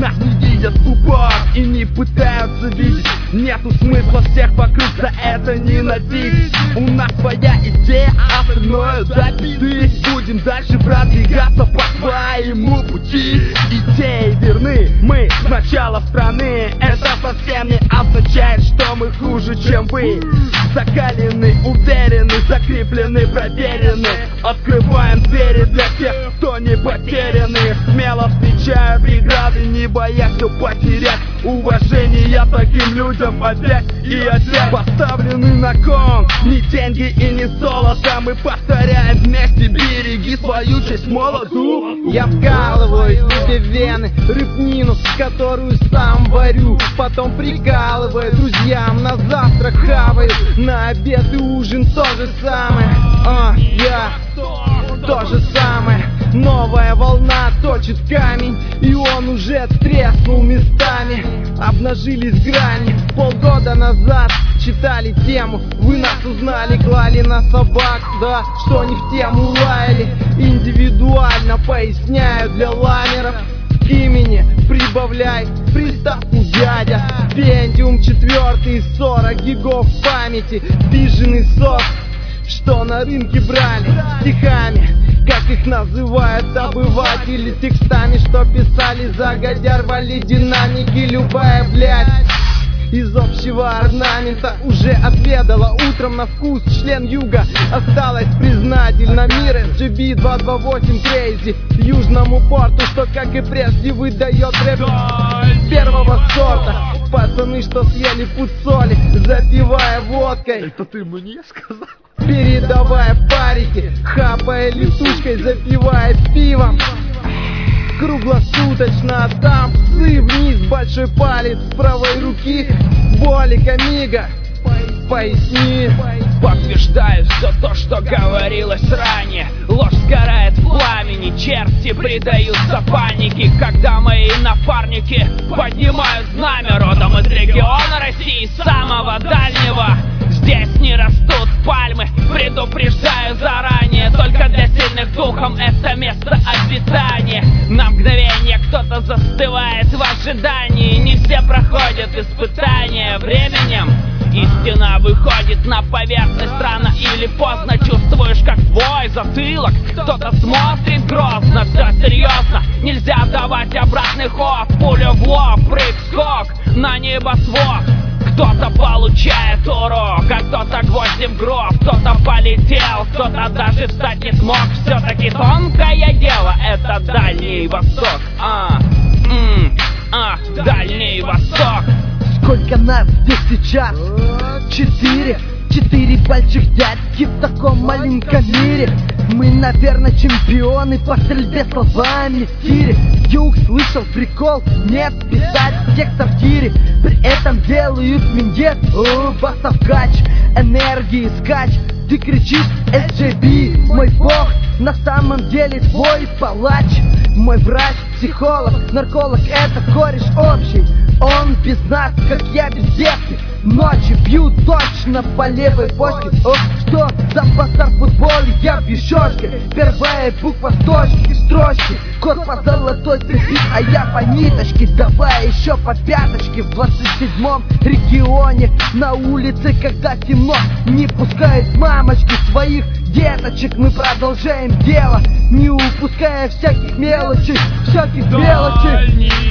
Нас не видят в упор и не пытаются видеть. Нету смысла всех вокруг за это ненавидеть. У нас своя идея, остальное забиты. Будем дальше продвигаться по своему пути. Идеи верны, мы сначала страны. Это совсем не означает, что мы хуже, чем вы. Закалены, уверены, закреплены, проверены. Открываем двери для тех, кто не потеряны. Смело встречаю преграды, не боясь все потерять. Уважение таким людям опять и опять. Поставлены на кон не деньги и не золото. Мы повторяем вместе: береги свою честь, молоду. Я вкалываю себе в вены рыбнину, которую сам варю, потом прикалываю друзьям, на завтрак хаваю, на обед и ужин то же самое. Я то же самое. Новая волна точит камень, и он уже треснул местами. Обнажились грани. Полгода назад читали тему, вы нас узнали, клали на собак. Да, что не в тему лаяли. Индивидуально поясняю для ламеров. К имени прибавляй приставку дядя. Пентиум 4, 40 гигов памяти. Пиженый сок, что на рынке брали стихами, как их называют обыватели, текстами, что писали загодя, рвали динамики. Любая блядь из общего орнамента уже отведала утром на вкус член юга. Осталось признательно мир SGB 228 Crazy южному порту, что как и прежде выдает рэп первого сорта. Пацаны, что съели пуд соли, запивая водкой. Это ты мне сказал? Передавая парики, хапая летучкой, запивая пивом. Круглосуточно там псы, вниз большой палец правой руки. Болик, амиго, поясни. Подтверждаю все то, что говорилось ранее. Ложь сгорает в пламени, черти предаются панике, когда мои напарники поднимают знамя. Родом из региона России, самого дальнего. Здесь не растут пальмы, предупреждаю заранее. Только для сильных духом это место обитания. На мгновение кто-то застывает в ожидании. Не все проходят испытания временем. Истина выходит на поверхность рано или поздно. Чувствуешь, как твой затылок кто-то смотрит грозно. Все серьезно, нельзя давать обратный ход. Пуля в лоб, прыг-скок на небосвод. Кто-то получает урок, а кто-то гвоздем в гроб. Кто-то полетел, кто-то даже встать не смог. Все-таки тонкое дело — это Дальний Восток. Дальний Восток. Сколько нас здесь сейчас? 4 больших дядьки в таком маленьком мире. Мы, наверное, чемпионы по стрельбе словами в тире. Юг слышал прикол? Нет, писать текстов в тире. При этом делают минет, басов кач, энергии скач. Ты кричишь SGB, мой бог, на самом деле твой палач. Мой врач, психолог, нарколог, это кореш общий. Он без нас, как я без детки. Ночью бью точно по левой почке. Что за базар в футболе? Я бью щечкой. Первая буква с точки, строчки. Кот по золотой цепи, а я по ниточке. Давай еще по пяточке. В 27-м регионе на улице, когда темно, не пускают мамочки своих деточек. Мы продолжаем дело, не упуская всяких мелочей, всяких мелочей.